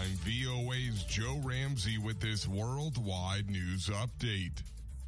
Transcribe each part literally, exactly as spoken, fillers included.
I'm V O A's Joe Ramsey with this worldwide news update.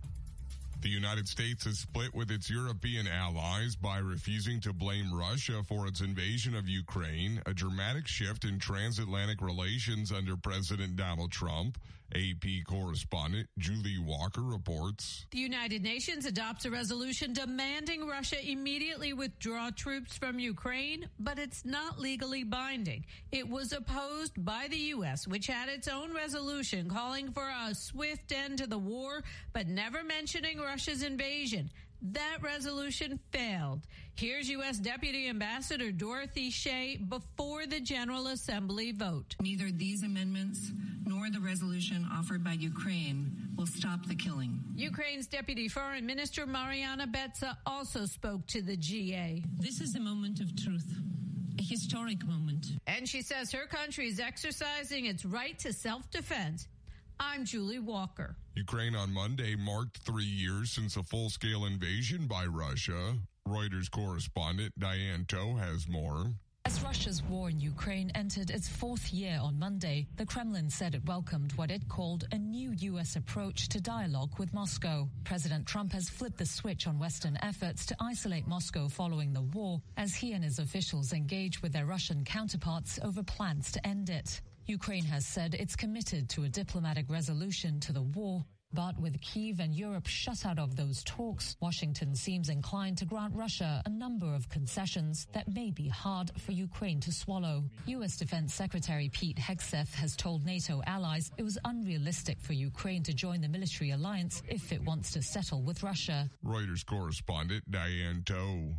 The United States is split with its European allies by refusing to blame Russia for its invasion of Ukraine, a dramatic shift in transatlantic relations under President Donald Trump. A P correspondent Julie Walker reports. The United Nations adopts a resolution demanding Russia immediately withdraw troops from Ukraine, but it's not legally binding. It was opposed by the U S, which had its own resolution calling for a swift end to the war, but never mentioning Russia's invasion. That resolution failed. Here's U S Deputy Ambassador Dorothy Shea before the General Assembly vote. Neither these amendments nor the resolution offered by Ukraine will stop the killing. Ukraine's Deputy Foreign Minister Mariana Betsa also spoke to the G A. This is a moment of truth, a historic moment. And she says her country is exercising its right to self-defense. I'm Julie Walker. Ukraine on Monday marked three years since a full-scale invasion by Russia. Reuters correspondent Diane Toe has more. As Russia's war in Ukraine entered its fourth year on Monday, the Kremlin said it welcomed what it called a new U S approach to dialogue with Moscow. President Trump has flipped the switch on Western efforts to isolate Moscow following the war, as he and his officials engage with their Russian counterparts over plans to end it. Ukraine has said it's committed to a diplomatic resolution to the war, but with Kyiv and Europe shut out of those talks, Washington seems inclined to grant Russia a number of concessions that may be hard for Ukraine to swallow. U S Defense Secretary Pete Hegseth has told NATO allies it was unrealistic for Ukraine to join the military alliance if it wants to settle with Russia. Reuters correspondent Diane Toe.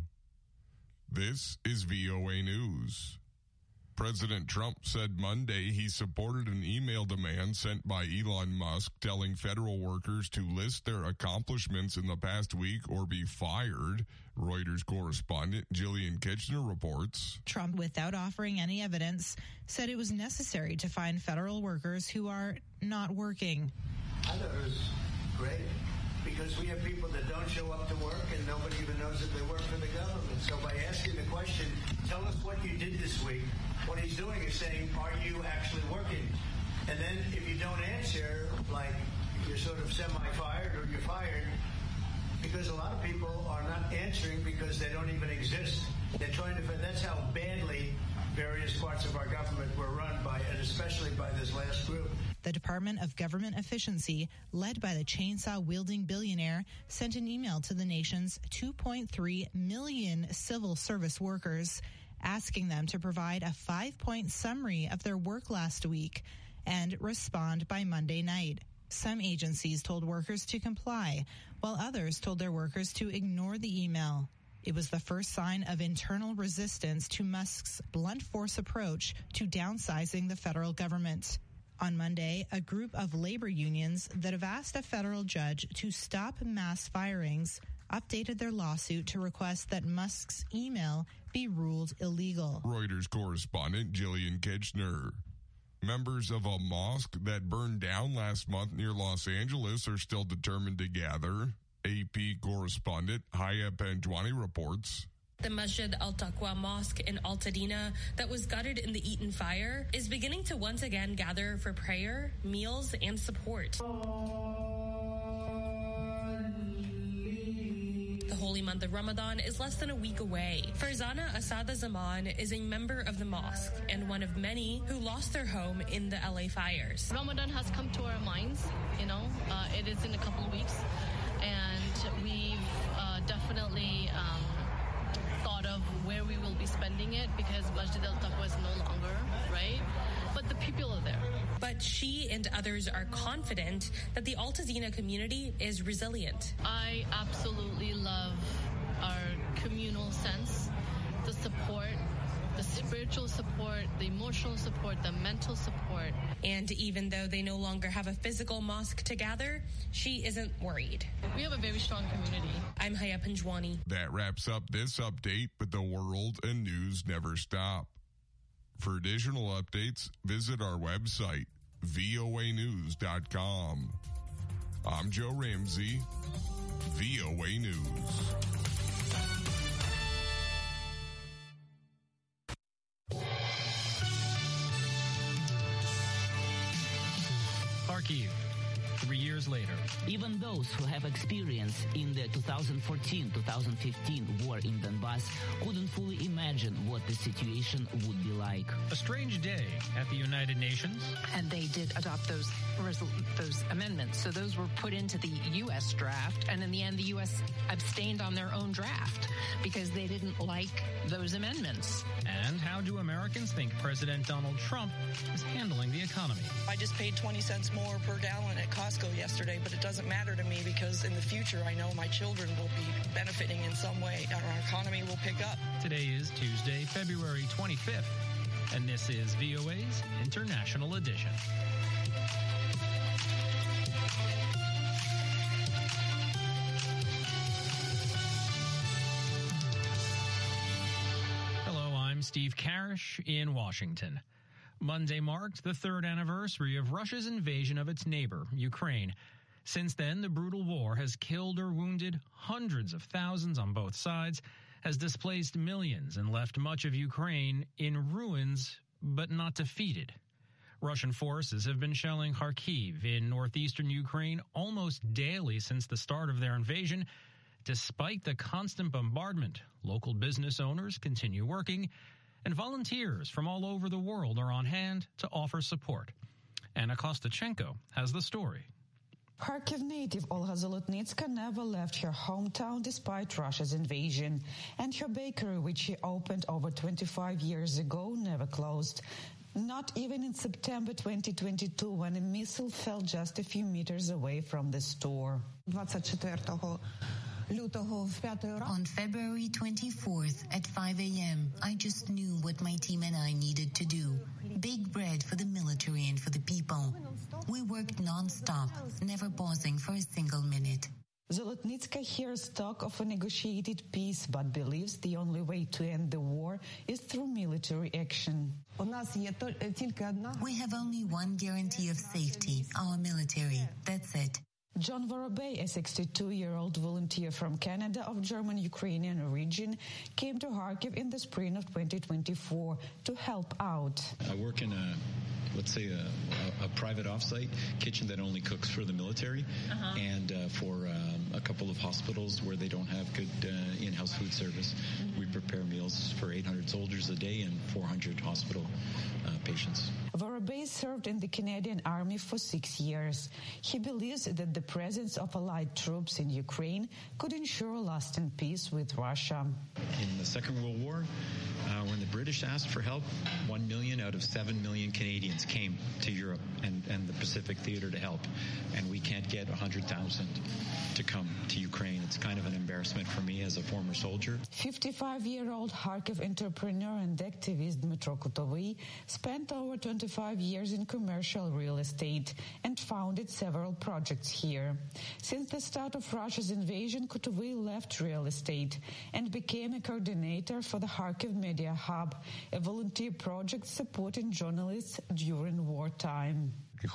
This is V O A News. President Trump said Monday he supported an email demand sent by Elon Musk telling federal workers to list their accomplishments in the past week or be fired. Reuters correspondent Jillian Kitchener reports. Trump, without offering any evidence, said it was necessary to find federal workers who are not working. I thought it was great because we have people that don't show up to work and nobody even knows that they work for the government. So by asking the question, tell us what you did this week, what he's doing is saying, are you actually working? And then if you don't answer, like you're sort of semi-fired or you're fired, because a lot of people are not answering because they don't even exist. They're trying to, that's how badly various parts of our government were run by, and especially by this last group. The Department of Government Efficiency, led by the chainsaw-wielding billionaire, sent an email to the nation's two point three million civil service workers, asking them to provide a five-point summary of their work last week and respond by Monday night. Some agencies told workers to comply, while others told their workers to ignore the email. It was the first sign of internal resistance to Musk's blunt force approach to downsizing the federal government. On Monday, a group of labor unions that have asked a federal judge to stop mass firings updated their lawsuit to request that Musk's email be ruled illegal. Reuters correspondent Jillian Kitchener. Members of a mosque that burned down last month near Los Angeles are still determined to gather. A P correspondent Haya Panjwani reports. The Masjid Al-Taqwa Mosque in Altadena that was gutted in the Eaton fire is beginning to once again gather for prayer, meals, and support. The holy month of Ramadan is less than a week away. Farzana Asada Zaman is a member of the mosque and one of many who lost their home in the L A fires. Ramadan has come to our minds, you know, uh, it is in a couple of weeks, and we've uh, definitely um, thought of where we will be spending it because Masjid Al-Taqwa is no longer, right? But the people are there. But she and others are confident that the Altadena community is resilient. I absolutely love our communal sense, the support, the spiritual support, the emotional support, the mental support. And even though they no longer have a physical mosque to gather, she isn't worried. We have a very strong community. I'm Haya Panjwani. That wraps up this update, but the world and news never stop. For additional updates, visit our website, V O A news dot com. I'm Joe Ramsey, V O A News. Kharkiv. Three years later, even those who have experience in the two thousand fourteen two thousand fifteen war in Donbass couldn't fully imagine what the situation would be like. A strange day at the United Nations. And they did adopt those those amendments. So those were put into the U S draft. And in the end, the U S abstained on their own draft because they didn't like those amendments. And how do Americans think President Donald Trump is handling the economy? I just paid twenty cents more per gallon at Costco yesterday, but it doesn't matter to me because in the future, I know my children will be benefiting in some way and our economy will pick up. Today is Tuesday, February twenty-fifth, and this is V O A's International Edition. Hello, I'm Steve Karish in Washington. Monday marked the third anniversary of Russia's invasion of its neighbor, Ukraine. Since then, the brutal war has killed or wounded hundreds of thousands on both sides, has displaced millions, and left much of Ukraine in ruins, but not defeated. Russian forces have been shelling Kharkiv in northeastern Ukraine almost daily since the start of their invasion. Despite the constant bombardment, local business owners continue working, and volunteers from all over the world are on hand to offer support. Anna Kostachenko has the story. Kharkiv native Olga Zolotnitska never left her hometown despite Russia's invasion, and her bakery, which she opened over twenty-five years ago, never closed. Not even in September twenty twenty-two, when a missile fell just a few meters away from the store. On February twenty-fourth at five a.m., I just knew what my team and I needed to do. Bake bread for the military and for the people. We worked non-stop, never pausing for a single minute. Zolotnitska hears talk of a negotiated peace, but believes the only way to end the war is through military action. We have only one guarantee of safety, our military. That's it. John Vorobey, a sixty-two-year-old volunteer from Canada of German-Ukrainian origin, came to Kharkiv in the spring of twenty twenty-four to help out. I work in a, let's say, a, a, a private offsite kitchen that only cooks for the military uh-huh. and uh, for um, a couple of hospitals where they don't have good uh, in-house food service. Mm-hmm. We prepare meals for eight hundred soldiers a day and four hundred hospital uh, patients. Vorobey served in the Canadian Army for six years. He believes that the presence of Allied troops in Ukraine could ensure lasting peace with Russia. In the Second World War, uh, when the British asked for help, one million out of seven million Canadians came to Europe and, and the Pacific Theater to help. And we can't get one hundred thousand to come to Ukraine. It's kind of an embarrassment for me as a former soldier. fifty-five-year-old Kharkiv entrepreneur and activist Dmytro Kutovy spent over twenty-five years in commercial real estate and founded several projects here. Since the start of Russia's invasion, Kutovy left real estate and became a coordinator for the Kharkiv Media Hub, a volunteer project supporting journalists during wartime.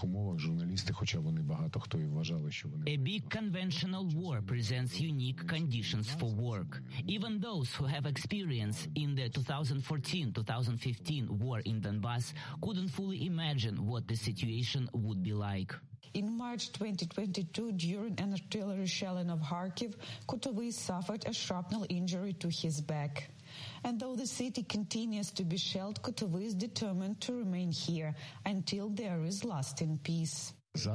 A big conventional war presents unique conditions for work. Even those who have experience in the two thousand fourteen two thousand fifteen war in Donbass couldn't fully imagine what the situation would be like. In March twenty twenty-two, during an artillery shelling of Kharkiv, Kutovy suffered a shrapnel injury to his back. And though the city continues to be shelled, Kutovy is determined to remain here until there is lasting peace.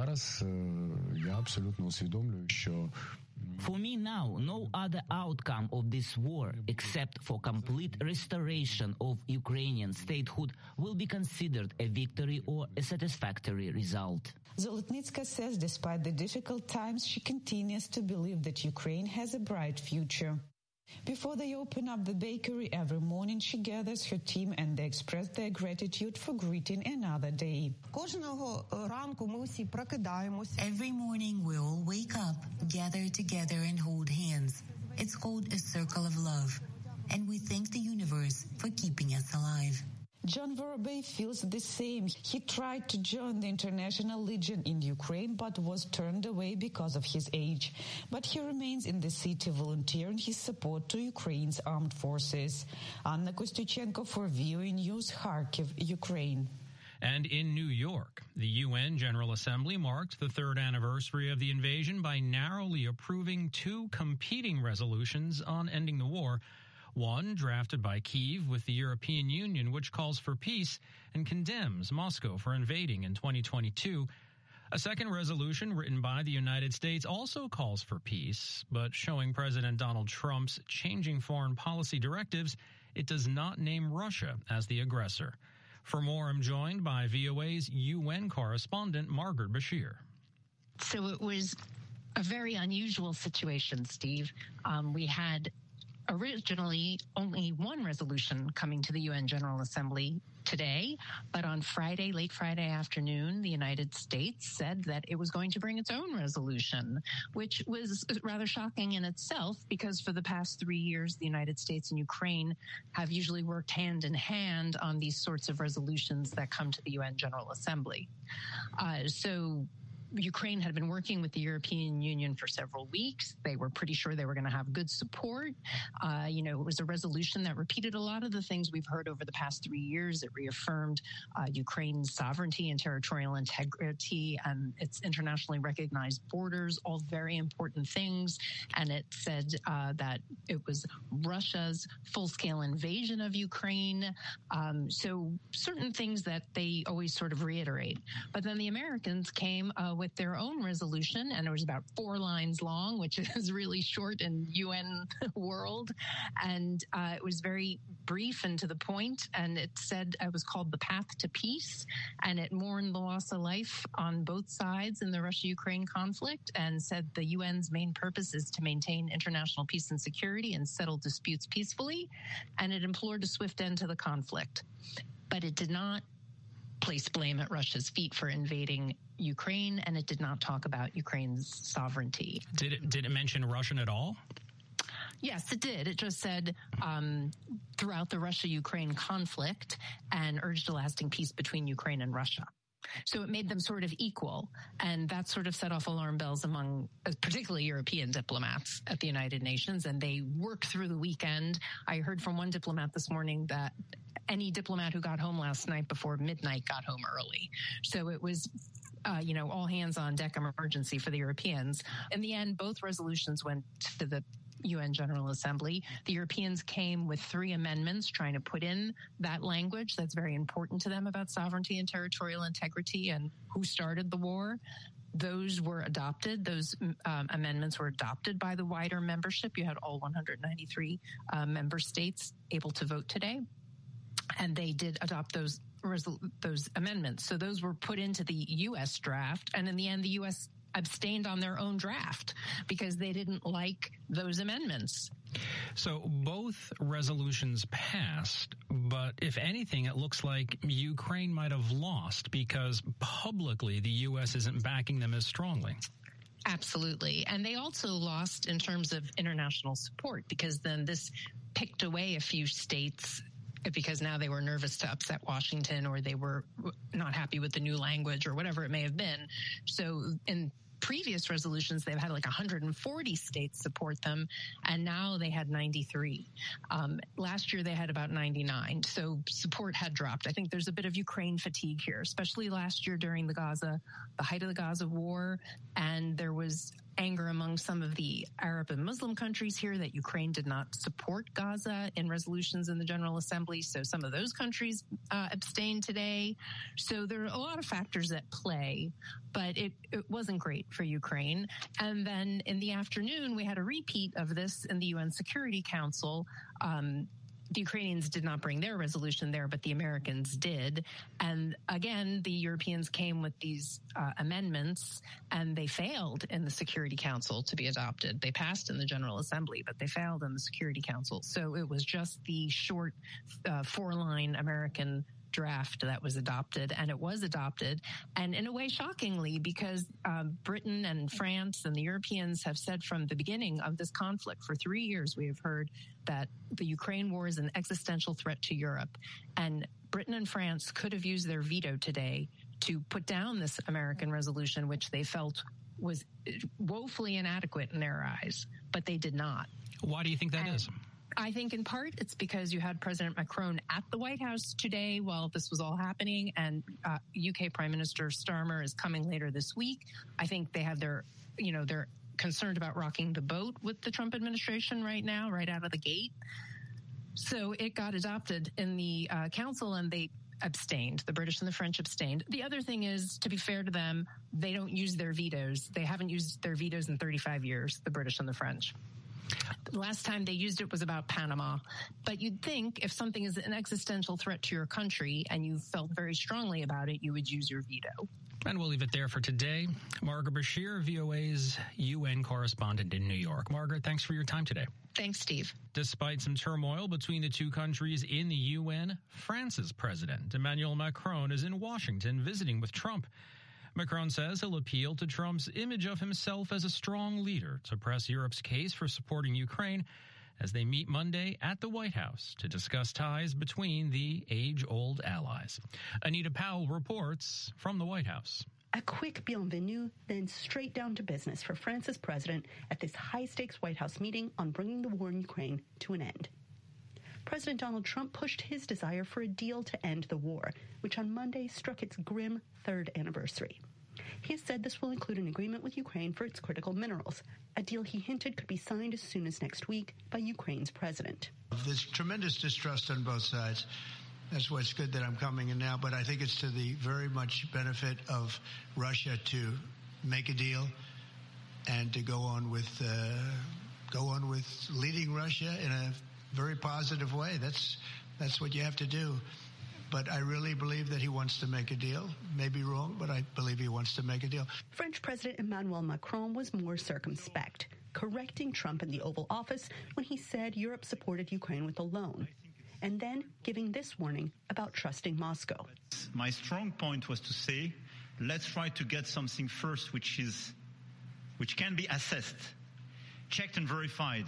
For me now, no other outcome of this war, except for complete restoration of Ukrainian statehood, will be considered a victory or a satisfactory result. Zolotnitska says despite the difficult times, she continues to believe that Ukraine has a bright future. Before they open up the bakery every morning, she gathers her team and they express their gratitude for greeting another day. Every morning we all wake up, gather together and hold hands. It's called a circle of love. And we thank the universe for keeping us alive. John Vorobey feels the same. He tried to join the International Legion in Ukraine but was turned away because of his age. But he remains in the city volunteering his support to Ukraine's armed forces. Anna Kostachenko for V O A News, Kharkiv, Ukraine. And in New York, the U N General Assembly marked the third anniversary of the invasion by narrowly approving two competing resolutions on ending the war. One drafted by Kyiv with the European Union, which calls for peace and condemns Moscow for invading in twenty twenty-two. A second resolution written by the United States also calls for peace, but showing President Donald Trump's changing foreign policy directives, it does not name Russia as the aggressor. For more, I'm joined by V O A's U N correspondent, Margaret Bashir. So it was a very unusual situation, Steve. Um, we had originally only one resolution coming to the U N General Assembly today, but on Friday, late Friday afternoon, the United States said that it was going to bring its own resolution, which was rather shocking in itself because for the past three years, the United States and Ukraine have usually worked hand in hand on these sorts of resolutions that come to the U N General Assembly. Uh, so Ukraine had been working with the European Union for several weeks. They were pretty sure they were going to have good support. Uh, you know, it was a resolution that repeated a lot of the things we've heard over the past three years. It reaffirmed uh, Ukraine's sovereignty and territorial integrity and its internationally recognized borders, all very important things. And it said uh, that it was Russia's full-scale invasion of Ukraine. Um, so certain things that they always sort of reiterate. But then the Americans came uh, with their own resolution, and it was about four lines long, which is really short in U N world. And uh, it was very brief and to the point. And it said it was called The Path to Peace. And it mourned the loss of life on both sides in the Russia-Ukraine conflict and said the U N's main purpose is to maintain international peace and security and settle disputes peacefully. And it implored a swift end to the conflict. But it did not place blame at Russia's feet for invading Ukraine, and it did not talk about Ukraine's sovereignty. Did it, did it mention Russian at all? Yes, it did. It just said um, throughout the Russia-Ukraine conflict and urged a lasting peace between Ukraine and Russia. So it made them sort of equal, and that sort of set off alarm bells among uh, particularly European diplomats at the United Nations, and they worked through the weekend. I heard from one diplomat this morning that any diplomat who got home last night before midnight got home early. So it was Uh, you know, all hands on deck emergency for the Europeans. In the end, both resolutions went to the U N General Assembly. The Europeans came with three amendments trying to put in that language that's very important to them about sovereignty and territorial integrity and who started the war. Those were adopted. Those um, amendments were adopted by the wider membership. You had all one hundred ninety-three uh, member states able to vote today. And they did adopt those those amendments. So those were put into the U S draft. And in the end, the U S abstained on their own draft because they didn't like those amendments. So both resolutions passed, but if anything, it looks like Ukraine might have lost because publicly the U S isn't backing them as strongly. Absolutely. And they also lost in terms of international support because then this picked away a few states because now they were nervous to upset Washington or they were not happy with the new language or whatever it may have been. So in previous resolutions, they've had like one hundred forty states support them, and now they had ninety-three. Um, last year, they had about ninety-nine, so support had dropped. I think there's a bit of Ukraine fatigue here, especially last year during the Gaza, the height of the Gaza war, and there was anger among some of the Arab and Muslim countries here that Ukraine did not support Gaza in resolutions in the General Assembly. So some of those countries uh, abstained today. So there are a lot of factors at play, but it, it wasn't great for Ukraine. And then in the afternoon, we had a repeat of this in the U N Security Council. Um, The Ukrainians did not bring their resolution there, but the Americans did. And again, the Europeans came with these uh, amendments, and they failed in the Security Council to be adopted. They passed in the General Assembly, but they failed in the Security Council. So it was just the short uh, four-line American draft that was adopted, and it was adopted, and in a way shockingly, because um, Britain and France and the Europeans have said from the beginning of this conflict for three years, we have heard that the Ukraine war is an existential threat to Europe, and Britain and France could have used their veto today to put down this American resolution, which they felt was woefully inadequate in their eyes, but they did not. Why do you think that and, is? I think in part it's because you had President Macron at the White House today while this was all happening, and uh, U K Prime Minister Starmer is coming later this week. I think they have their, you know, they're concerned about rocking the boat with the Trump administration right now, right out of the gate. So it got adopted in the uh, council, and they abstained. The British and the French abstained. The other thing is, to be fair to them, they don't use their vetoes. They haven't used their vetoes in thirty-five years, the British and the French. The last time they used it was about Panama. But you'd think if something is an existential threat to your country and you felt very strongly about it, you would use your veto. And we'll leave it there for today. Margaret Bashir, V O A's U N correspondent in New York. Margaret, thanks for your time today. Thanks, Steve. Despite some turmoil between the two countries in the U N, France's president, Emmanuel Macron, is in Washington visiting with Trump. Macron says he'll appeal to Trump's image of himself as a strong leader to press Europe's case for supporting Ukraine as they meet Monday at the White House to discuss ties between the age-old allies. Anita Powell reports from the White House. A quick bienvenue, then straight down to business for France's president at this high-stakes White House meeting on bringing the war in Ukraine to an end. President Donald Trump pushed his desire for a deal to end the war, which on Monday struck its grim third anniversary. He has said this will include an agreement with Ukraine for its critical minerals, a deal he hinted could be signed as soon as next week by Ukraine's president. There's tremendous distrust on both sides. That's why it's good that I'm coming in now, but I think it's to the very much benefit of Russia to make a deal and to go on with uh, go on with leading Russia in a very positive way. That's that's what you have to do. But I really believe that he wants to make a deal. Maybe wrong, but I believe he wants to make a deal. French President Emmanuel Macron was more circumspect, correcting Trump in the Oval Office when he said Europe supported Ukraine with a loan, and then giving this warning about trusting Moscow. My strong point was to say, let's try to get something first which is, which can be assessed, checked and verified.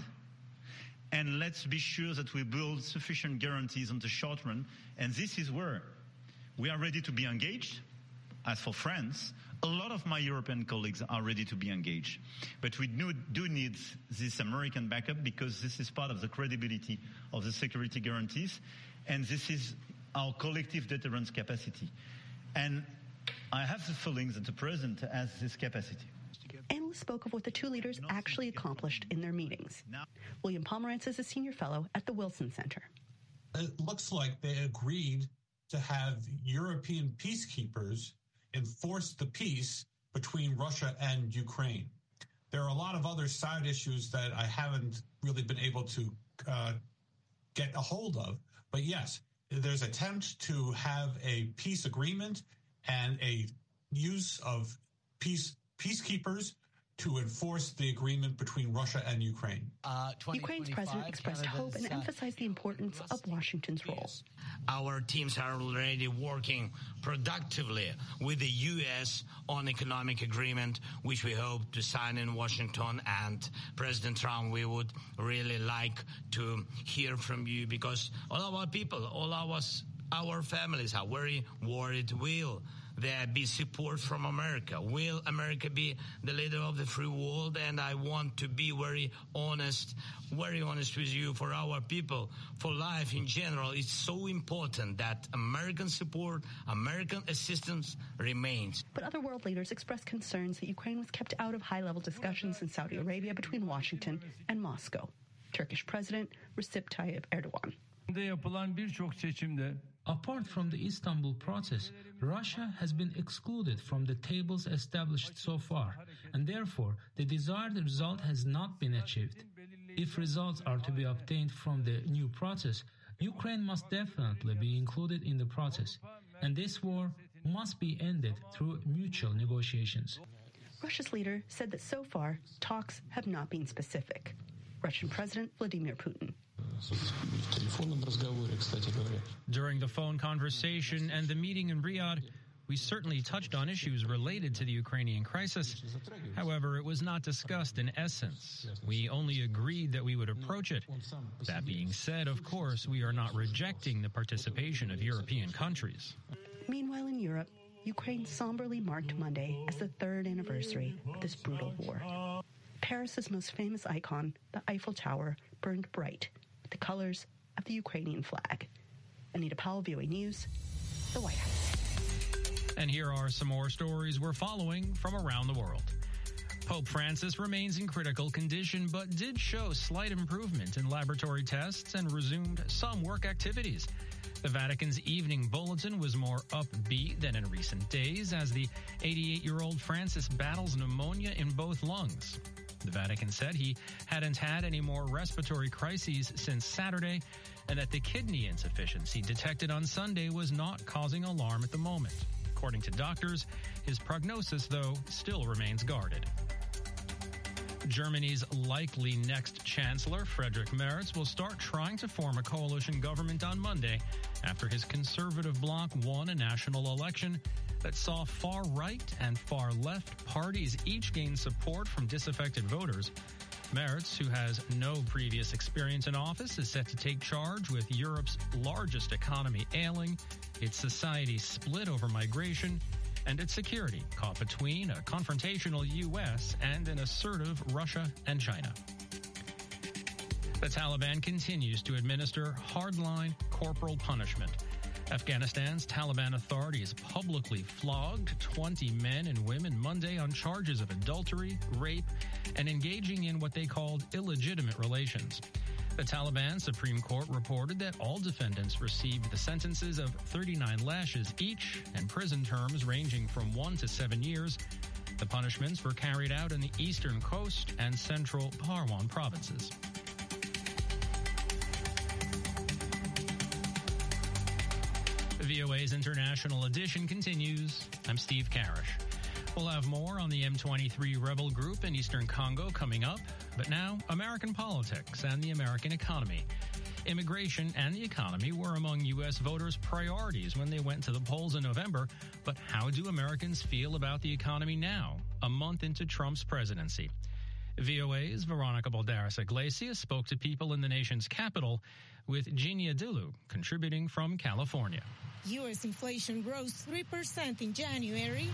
And let's be sure that we build sufficient guarantees on the short run. And this is where we are ready to be engaged. As for France, a lot of my European colleagues are ready to be engaged. But we do, do need this American backup because this is part of the credibility of the security guarantees. And this is our collective deterrence capacity. And I have the feeling that the president has this capacity. Analysts spoke of what the two leaders actually accomplished in their meetings. William Pomerantz is a senior fellow at the Wilson Center. It looks like they agreed to have European peacekeepers enforce the peace between Russia and Ukraine. There are a lot of other side issues that I haven't really been able to uh, get a hold of. But yes, there's an attempt to have a peace agreement and a use of peace peacekeepers to enforce the agreement between Russia and Ukraine. Uh, Ukraine's president expressed hope and emphasized the importance of Washington's role. Our teams are already working productively with the U S on economic agreement, which we hope to sign in Washington. And President Trump, we would really like to hear from you because all our people, all our, our families are very worried. Will there be support from America? Will America be the leader of the free world? And I want to be very honest, very honest with you. For our people, for life in general, it's so important that American support, American assistance remains. But other world leaders expressed concerns that Ukraine was kept out of high-level discussions in Saudi Arabia between Washington and Moscow. Turkish President Recep Tayyip Erdogan. Apart from the Istanbul process, Russia has been excluded from the tables established so far, and therefore the desired result has not been achieved. If results are to be obtained from the new process, Ukraine must definitely be included in the process, and this war must be ended through mutual negotiations. Russia's leader said that so far, talks have not been specific. Russian President Vladimir Putin. During the phone conversation and the meeting in Riyadh, we certainly touched on issues related to the Ukrainian crisis. However, it was not discussed in essence. We only agreed that we would approach it. That being said, of course, we are not rejecting the participation of European countries. Meanwhile, in Europe, Ukraine somberly marked Monday as the third anniversary of this brutal war. Paris's most famous icon, the Eiffel Tower, burned bright, the colors of the Ukrainian flag. Anita Powell, V O A News, the White House. And here are some more stories we're following from around the world. Pope Francis remains in critical condition, but did show slight improvement in laboratory tests and resumed some work activities. The Vatican's evening bulletin was more upbeat than in recent days as the eighty-eight-year-old Francis battles pneumonia in both lungs. The Vatican said he hadn't had any more respiratory crises since Saturday and that the kidney insufficiency detected on Sunday was not causing alarm at the moment. According to doctors, his prognosis, though, still remains guarded. Germany's likely next chancellor, Friedrich Merz, will start trying to form a coalition government on Monday after his conservative bloc won a national election that saw far-right and far-left parties each gain support from disaffected voters. Merz, who has no previous experience in office, is set to take charge with Europe's largest economy ailing, its society split over migration, and its security caught between a confrontational U S and an assertive Russia and China. The Taliban continues to administer hardline corporal punishment. Afghanistan's Taliban authorities publicly flogged twenty men and women Monday on charges of adultery, rape, and engaging in what they called illegitimate relations. The Taliban Supreme Court reported that all defendants received the sentences of thirty-nine lashes each and prison terms ranging from one to seven years. The punishments were carried out in the eastern coast and central Parwan provinces. V O A's International Edition continues. I'm Steve Karish. We'll have more on the M twenty-three rebel group in eastern Congo coming up. But now, American politics and the American economy. Immigration and the economy were among U S voters' priorities when they went to the polls in November. But how do Americans feel about the economy now, a month into Trump's presidency? V O A's Veronica Balderas Iglesias spoke to people in the nation's capital, with Genia Dulu contributing from California. U S inflation rose three percent in January,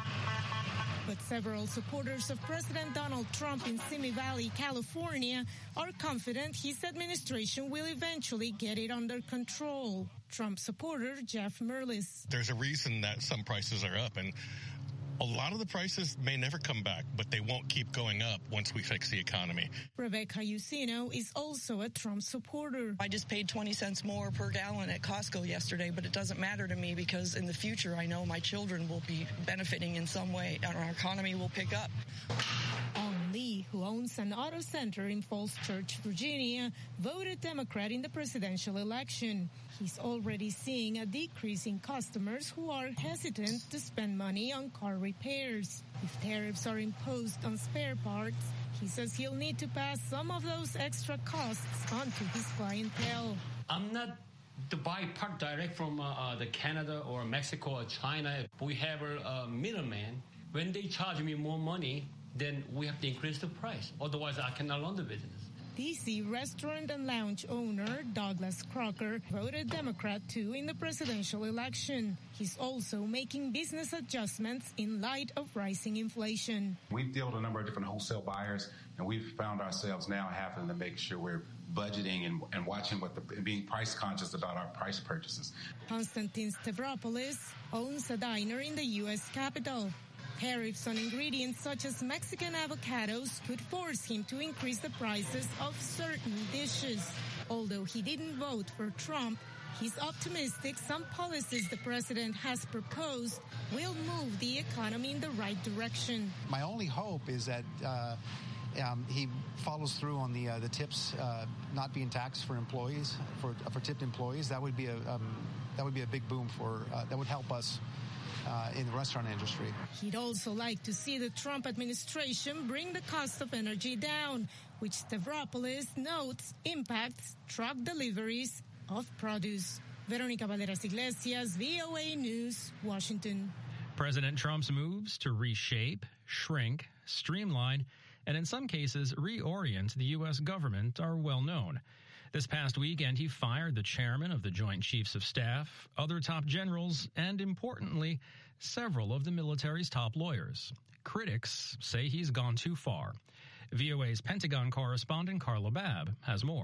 but several supporters of President Donald Trump in Simi Valley, California, are confident his administration will eventually get it under control. Trump supporter Jeff Merlis. There's a reason that some prices are up, and a lot of the prices may never come back, but they won't keep going up once we fix the economy. Rebecca Usino is also a Trump supporter. I just paid twenty cents more per gallon at Costco yesterday, but it doesn't matter to me because in the future I know my children will be benefiting in some way and our economy will pick up. Ong Lee, who owns an auto center in Falls Church, Virginia, voted Democrat in the presidential election. He's already seeing a decrease in customers who are hesitant to spend money on car repairs. If tariffs are imposed on spare parts, he says he'll need to pass some of those extra costs on to his clientele. I'm not to buy part direct from uh, uh, the Canada or Mexico or China. We have a, a middleman. When they charge me more money, then we have to increase the price. Otherwise, I cannot run the business. D C restaurant and lounge owner Douglas Crocker voted Democrat too in the presidential election. He's also making business adjustments in light of rising inflation. We've dealt with a number of different wholesale buyers, and we've found ourselves now having to make sure we're budgeting and, and watching what the, and being price conscious about our price purchases. Konstantin Stavropoulos owns a diner in the U S capital. Tariffs on ingredients such as Mexican avocados could force him to increase the prices of certain dishes. Although he didn't vote for Trump, he's optimistic some policies the president has proposed will move the economy in the right direction. My only hope is that uh, um, he follows through on the uh, the tips uh, not being taxed for employees, for for tipped employees. That would be a um, that would be a big boom for uh, that would help us. Uh, in the restaurant industry. He'd also like to see the Trump administration bring the cost of energy down, which Stavropoulos notes impacts truck deliveries of produce. Veronica Valderas Iglesias, V O A News, Washington. President Trump's moves to reshape, shrink, streamline, and in some cases reorient the U S government are well known. This past weekend, he fired the chairman of the Joint Chiefs of Staff, other top generals, and importantly, several of the military's top lawyers. Critics say he's gone too far. V O A's Pentagon correspondent Carla Babb has more.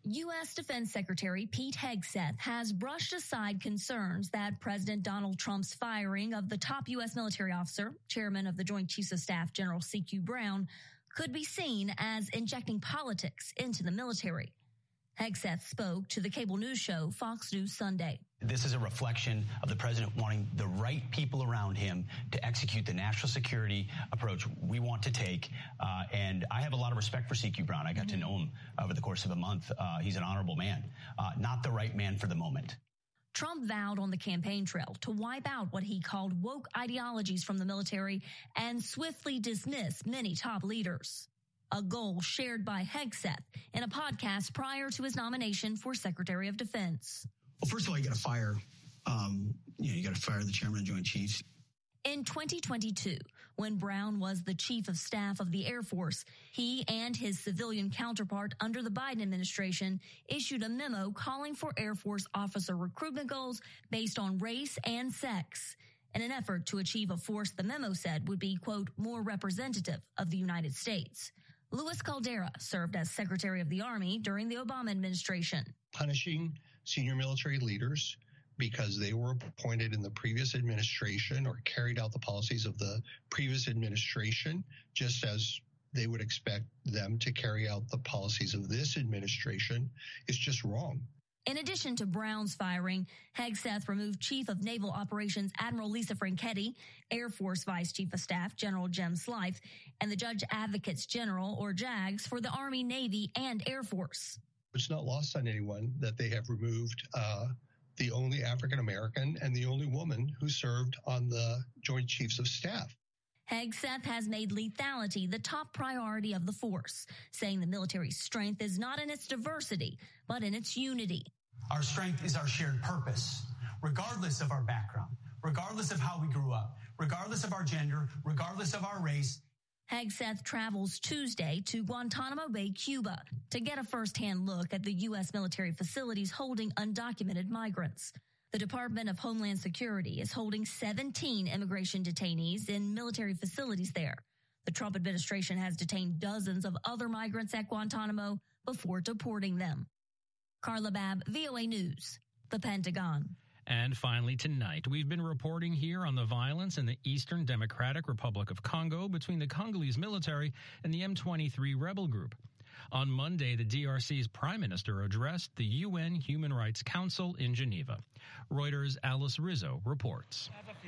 U S. Defense Secretary Pete Hegseth has brushed aside concerns that President Donald Trump's firing of the top U S military officer, chairman of the Joint Chiefs of Staff, General C Q Brown, could be seen as injecting politics into the military. Hegseth spoke to the cable news show Fox News Sunday. This is a reflection of the president wanting the right people around him to execute the national security approach we want to take. Uh, and I have a lot of respect for C Q Brown. I got to know him over the course of a month. Uh, he's an honorable man, uh, not the right man for the moment. Trump vowed on the campaign trail to wipe out what he called woke ideologies from the military and swiftly dismiss many top leaders. A goal shared by Hegseth in a podcast prior to his nomination for Secretary of Defense. Well, first of all, you got to fire, um, you know, you got to fire the chairman of the Joint Chiefs. In twenty twenty-two, when Brown was the chief of staff of the Air Force, he and his civilian counterpart under the Biden administration issued a memo calling for Air Force officer recruitment goals based on race and sex. In an effort to achieve a force the memo said would be, quote, more representative of the United States. Luis Caldera served as Secretary of the Army during the Obama administration. Punishing senior military leaders because they were appointed in the previous administration or carried out the policies of the previous administration, just as they would expect them to carry out the policies of this administration, is just wrong. In addition to Brown's firing, Hegseth removed Chief of Naval Operations Admiral Lisa Franchetti, Air Force Vice Chief of Staff General Jem Slife, and the Judge Advocates General, or JAGs, for the Army, Navy, and Air Force. It's not lost on anyone that they have removed uh, the only African American and the only woman who served on the Joint Chiefs of Staff. Hegseth has made lethality the top priority of the force, saying the military's strength is not in its diversity, but in its unity. Our strength is our shared purpose, regardless of our background, regardless of how we grew up, regardless of our gender, regardless of our race. Hegseth travels Tuesday to Guantanamo Bay, Cuba, to get a first-hand look at the U S military facilities holding undocumented migrants. The Department of Homeland Security is holding seventeen immigration detainees in military facilities there. The Trump administration has detained dozens of other migrants at Guantanamo before deporting them. Carla Babb, V O A News, the Pentagon. And finally tonight, we've been reporting here on the violence in the Eastern Democratic Republic of Congo between the Congolese military and the M twenty-three rebel group. On Monday, the D R C's prime minister addressed the U N Human Rights Council in Geneva. Reuters' Alice Rizzo reports.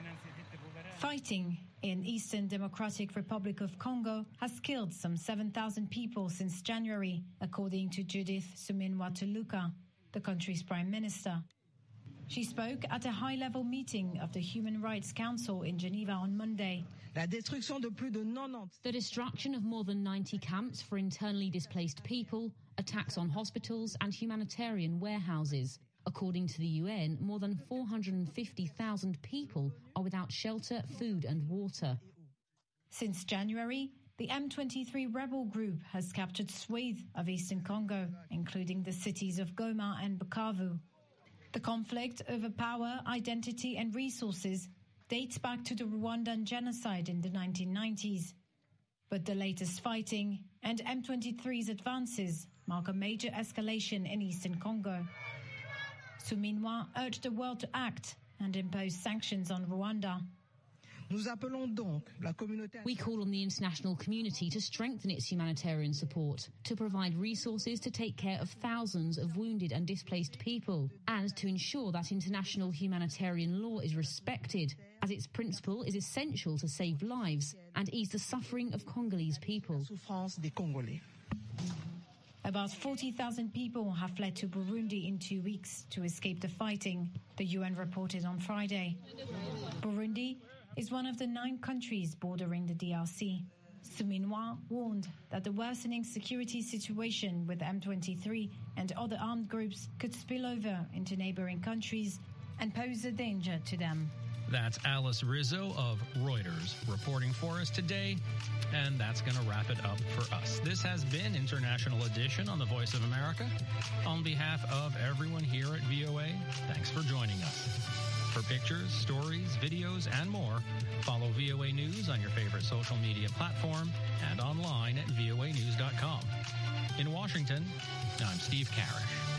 Fighting in Eastern Democratic Republic of Congo has killed some seven thousand people since January, according to Judith Suminwa Tuluka, the country's prime minister. She spoke at a high-level meeting of the Human Rights Council in Geneva on Monday. The destruction of more than ninety camps for internally displaced people, attacks on hospitals and humanitarian warehouses. According to the U N, more than four hundred fifty thousand people are without shelter, food and water. Since January, the M twenty-three rebel group has captured swathe of eastern Congo, including the cities of Goma and Bukavu. The conflict over power, identity and resources dates back to the Rwandan genocide in the nineteen nineties. But the latest fighting and M twenty-three's advances mark a major escalation in eastern Congo. Suminwa urged the world to act and impose sanctions on Rwanda. We call on the international community to strengthen its humanitarian support, to provide resources to take care of thousands of wounded and displaced people, and to ensure that international humanitarian law is respected, as its principle is essential to save lives and ease the suffering of Congolese people. About forty thousand people have fled to Burundi in two weeks to escape the fighting, the U N reported on Friday. Burundi is one of the nine countries bordering the D R C. Suminwa warned that the worsening security situation with M twenty-three and other armed groups could spill over into neighboring countries and pose a danger to them. That's Alice Rizzo of Reuters reporting for us today, and that's going to wrap it up for us. This has been International Edition on the Voice of America. On behalf of everyone here at V O A, thanks for joining us. For pictures, stories, videos, and more, follow V O A News on your favorite social media platform and online at V O A news dot com. In Washington, I'm Steve Karish.